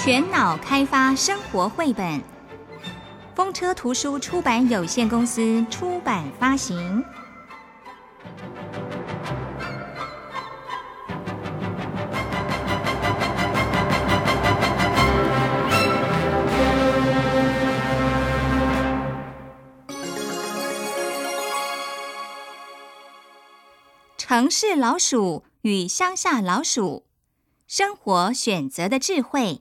全脑开发生活绘本，风车图书出版有限公司出版发行。城市老鼠与乡下老鼠，生活选择的智慧。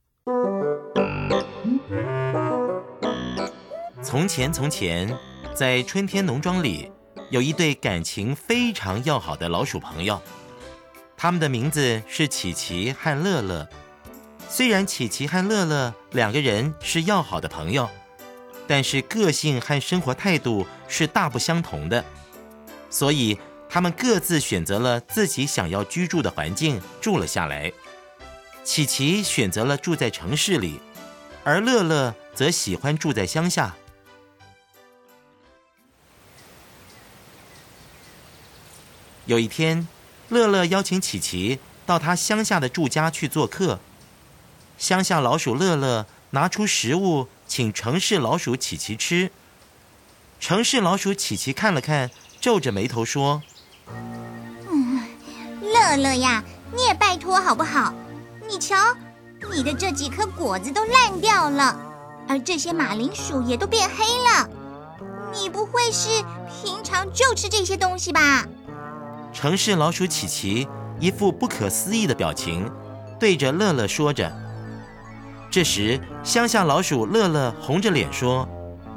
从前，在春天农庄里，有一对感情非常要好的老鼠朋友，他们的名字是琪琪和乐乐。虽然琪琪和乐乐两个人是要好的朋友，但是个性和生活态度是大不相同的，所以他们各自选择了自己想要居住的环境住了下来。琪琪选择了住在城市里，而乐乐则喜欢住在乡下。有一天，乐乐邀请琪琪到他乡下的住家去做客。乡下老鼠乐乐拿出食物请城市老鼠琪琪吃。城市老鼠琪琪看了看，皱着眉头说： 乐乐呀，你也拜托好不好？你瞧，你的这几颗果子都烂掉了，而这些马铃薯也都变黑了。你不会是平常就吃这些东西吧？ 城市老鼠琪琪一副不可思议的表情，对着乐乐说着。这时，乡下老鼠乐乐红着脸说：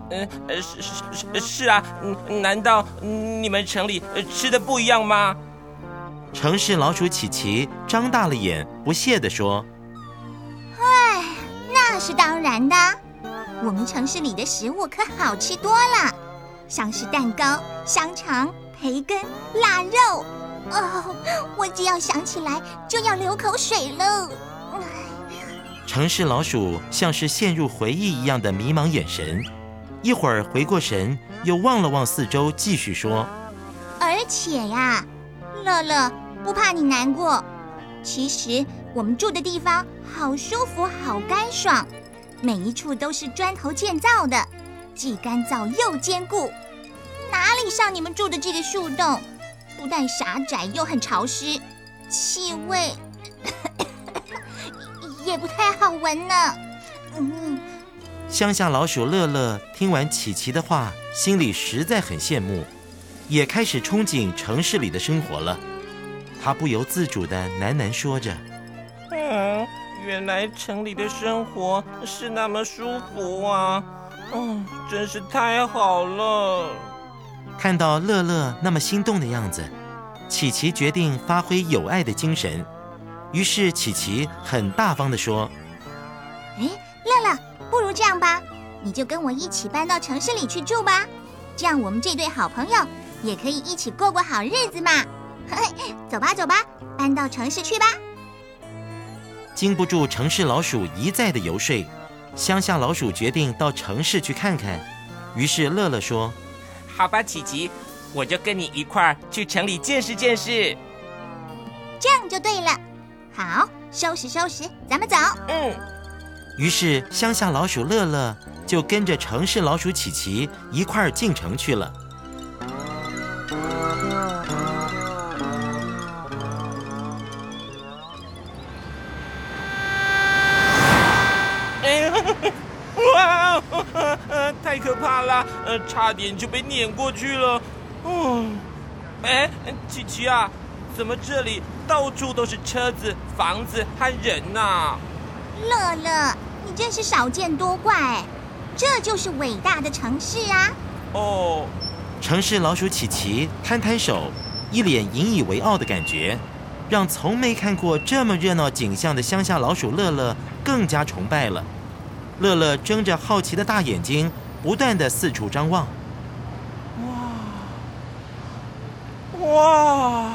是啊，难道你们城里吃的不一样吗？ 城市老鼠琪琪张大了眼，不屑地说： 哎，那是当然的，我们城市里的食物可好吃多了，像是蛋糕、香肠、培根、腊肉。我只要想起来就要流口水了。 城市老鼠像是陷入回忆一样的迷茫眼神，一会儿回过神，又望了望四周，继续说： 而且呀，乐乐，不怕你难过，其实我们住的地方好舒服好干爽，每一处都是砖头建造的，既干燥又坚固，哪里像你们住的这个树洞，不但狭窄又很潮湿，气味也不太好闻呢。 乡下老鼠乐乐听完琪琪的话，心里实在很羡慕，也开始憧憬城市里的生活了。他不由自主地喃喃说着： 原来城里的生活是那么舒服啊，真是太好了。 看到乐乐那么心动的样子，琪琪决定发挥友爱的精神。于是琪琪很大方地说： 乐乐，不如这样吧，你就跟我一起搬到城市里去住吧，这样我们这对好朋友也可以一起过过好日子嘛。走吧走吧，搬到城市去吧。 经不住城市老鼠一再的游说，乡下老鼠决定到城市去看看。于是乐乐说： 好吧，琪琪，我就跟你一块儿去城里见识见识。 这样就对了。好，收拾收拾，咱们走。 于是乡下老鼠乐乐就跟着城市老鼠琪琪一块儿进城去了。 哇，太可怕了，差点就被碾过去了。琪琪啊，怎么这里到处都是车子、房子和人啊？ 乐乐，你真是少见多怪，这就是伟大的城市啊。 城市老鼠琪琪摊摊手，一脸引以为傲的感觉，让从没看过这么热闹景象的乡下老鼠乐乐更加崇拜了。乐乐睁着好奇的大眼睛，不断地四处张望。 哇！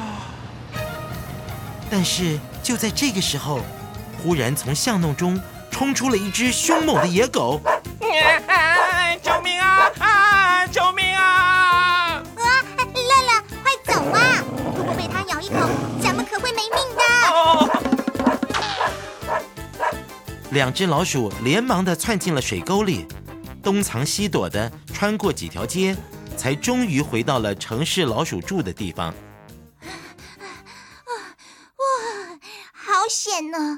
但是就在这个时候，忽然从巷弄中冲出了一只凶猛的野狗。 救命啊！救命啊！ 乐乐，快走啊！如果被它咬一口，咱们可会没命的。 2只老鼠连忙地窜进了水沟里，东藏西躲地穿过几条街，才终于回到了城市老鼠住的地方。 好险呢！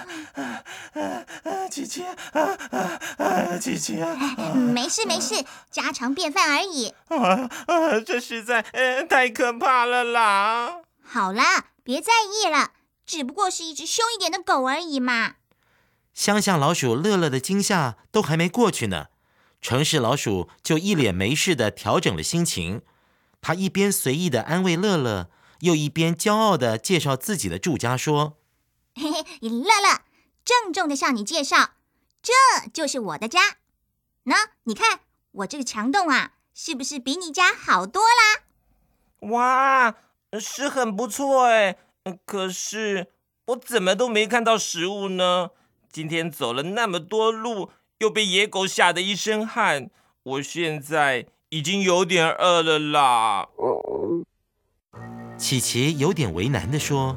琪琪，琪琪啊！ 没事没事，家常便饭而已。 这实在太可怕了啦！ 好啦，别在意了，只不过是一只凶一点的狗而已嘛。 乡下老鼠乐乐的惊吓都还没过去呢，城市老鼠就一脸没事地调整了心情。他一边随意地安慰乐乐，又一边骄傲地介绍自己的住家，说： 嘿嘿，乐乐，郑重地向你介绍，这就是我的家。喏，你看我这个墙洞啊，是不是比你家好多啦？ 哇，是很不错哎，可是我怎么都没看到食物呢？今天走了那么多路，又被野狗吓得一身汗，我现在已经有点饿了啦。 琪琪有点为难地说：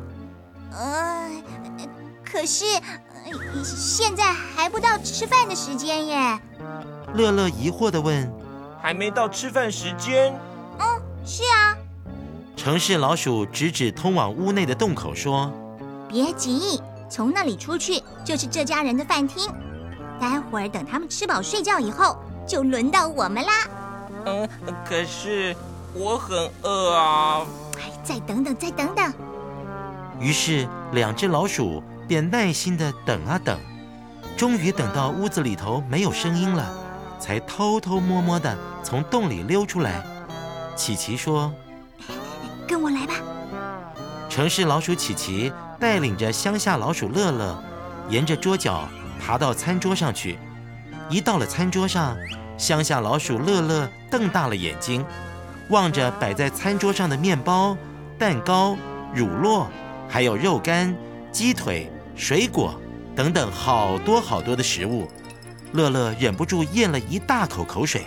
可是现在还不到吃饭的时间耶。 乐乐疑惑地问： 还没到吃饭时间？ 是啊。 城市老鼠指指通往屋内的洞口说： 别急，从那里出去就是这家人的饭厅，待会儿等他们吃饱睡觉以后，就轮到我们啦。 可是我很饿啊。 再等等，再等等。 于是2只老鼠便耐心地等啊等，终于等到屋子里头没有声音了，才偷偷摸摸地从洞里溜出来。琪琪说： 跟我来吧。 城市老鼠琪琪带领着乡下老鼠乐乐，沿着桌角爬到餐桌上去。一到了餐桌上，乡下老鼠乐乐瞪大了眼睛，望着摆在餐桌上的面包、蛋糕、乳酪，还有肉干、鸡腿、水果等等好多好多的食物。乐乐忍不住咽了一大口口水。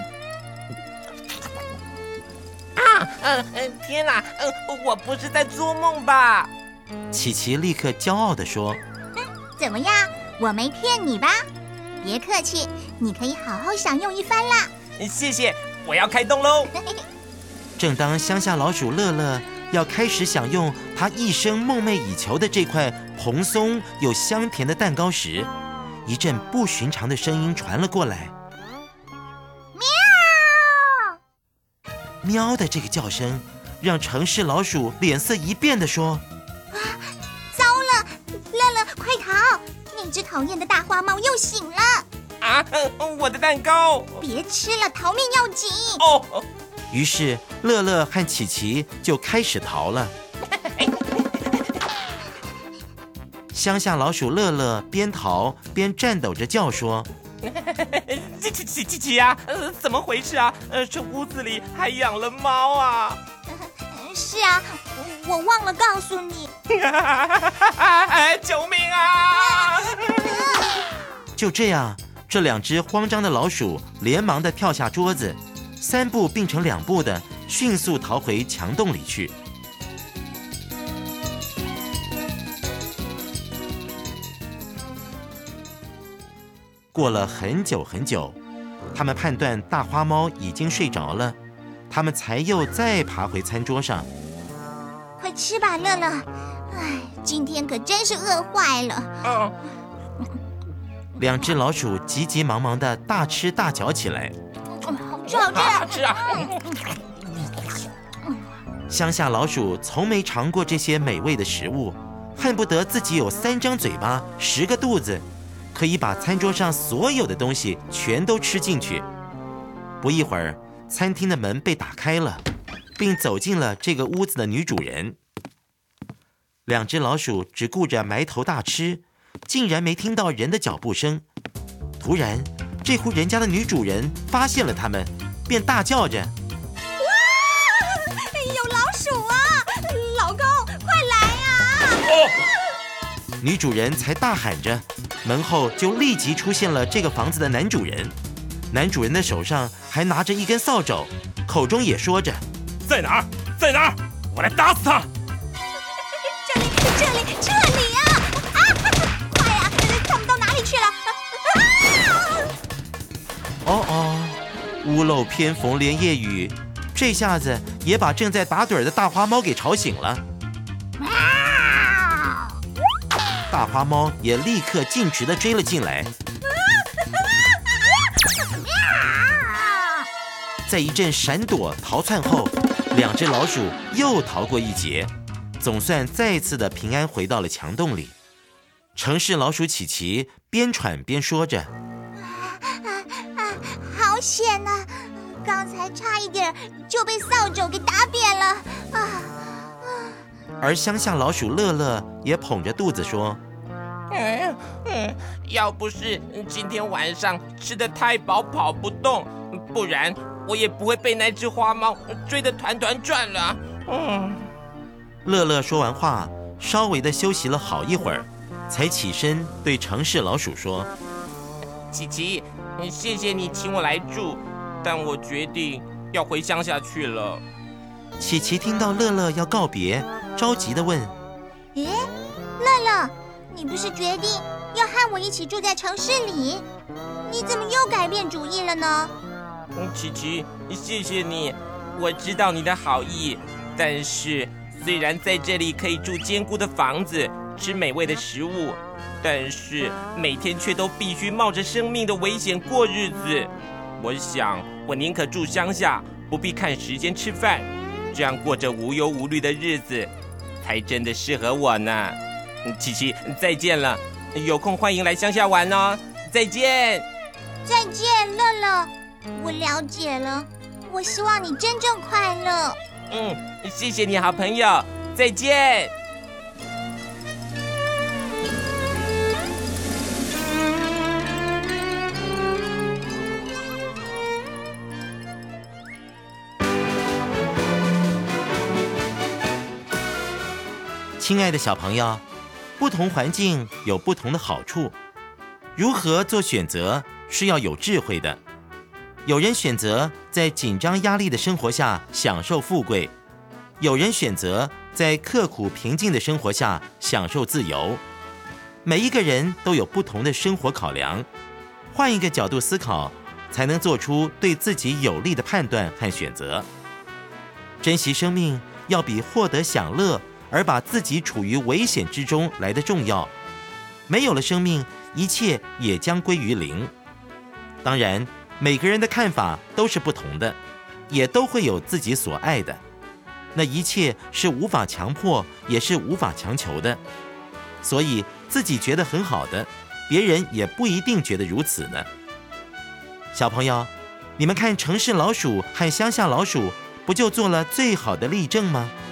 天哪，我不是在做梦吧？ 琪琪立刻骄傲地说： 怎么样，我没骗你吧？别客气，你可以好好享用一番啦。 谢谢，我要开动喽。 正当乡下老鼠乐乐要开始享用他一生梦寐以求的这块蓬松又香甜的蛋糕时，一阵不寻常的声音传了过来。喵的这个叫声让城市老鼠脸色一变地说： 糟了，乐乐快逃，那只讨厌的大花猫又醒了。 我的蛋糕， 别吃了，逃命要紧。 于是乐乐和琪琪就开始逃了。乡下老鼠乐乐边逃边颤抖着叫说： 琪呀，怎么回事啊？这屋子里还养了猫啊！ 是啊，我忘了告诉你。 救命啊！ 就这样，这2只慌张的老鼠连忙地跳下桌子，3步并成2步的迅速逃回墙洞里去。过了很久很久，他们判断大花猫已经睡着了，他们才又再爬回餐桌上。 快吃吧，乐乐。今天可真是饿坏了。 2只老鼠急急忙忙地大吃大嚼起来。 好吃好吃， 好吃啊！ 乡下老鼠从没尝过这些美味的食物，恨不得自己有3张嘴巴、10个肚子，可以把餐桌上所有的东西全都吃进去。不一会儿，餐厅的门被打开了，并走进了这个屋子的女主人。2只老鼠只顾着埋头大吃，竟然没听到人的脚步声。突然，这户人家的女主人发现了他们，便大叫着： 哇，有老鼠啊！老公，快来啊！ 女主人才大喊着，门后就立即出现了这个房子的男主人。男主人的手上还拿着一根扫帚，口中也说着： 在哪儿？在哪儿？我来打死他！ 这里啊！快呀！他们到哪里屋漏偏逢连夜雨，这下子也把正在打盹的大花猫给吵醒了。大花猫也立刻径直地追了进来。在一阵闪躲逃窜后，两只老鼠又逃过一劫，总算再次的平安回到了墙洞里。城市老鼠琪琪边喘边说着： 好险啊！刚才差一点就被扫帚给打扁了啊！ 而乡下老鼠乐乐也捧着肚子说： 要不是今天晚上吃得太饱跑不动，不然我也不会被那只花猫追得团团转了。 乐乐说完话，稍微的休息了好一会儿，才起身对城市老鼠说： 琪琪，谢谢你请我来住，但我决定要回乡下去了。 琪琪听到乐乐要告别，着急地问： 诶，乐乐，你不是决定要和我一起住在城市里？你怎么又改变主意了呢？ 琪琪，谢谢你，我知道你的好意，但是虽然在这里可以住坚固的房子，吃美味的食物，但是每天却都必须冒着生命的危险过日子。我想，我宁可住乡下，不必看时间吃饭，这样过着无忧无虑的日子，才真的适合我呢。琪琪，再见了，有空欢迎来乡下玩哦。再见。 再见，乐乐。我了解了，我希望你真正快乐。 谢谢你，好朋友，再见。 亲爱的小朋友，不同环境有不同的好处，如何做选择是要有智慧的。有人选择在紧张压力的生活下享受富贵，有人选择在刻苦平静的生活下享受自由。每一个人都有不同的生活考量，换一个角度思考，才能做出对自己有利的判断和选择。珍惜生命要比获得享乐而把自己处于危险之中来得重要。没有了生命，一切也将归于零。当然，每个人的看法都是不同的，也都会有自己所爱的。那一切是无法强迫，也是无法强求的。所以自己觉得很好的，别人也不一定觉得如此呢。小朋友，你们看城市老鼠和乡下老鼠，不就做了最好的例证吗？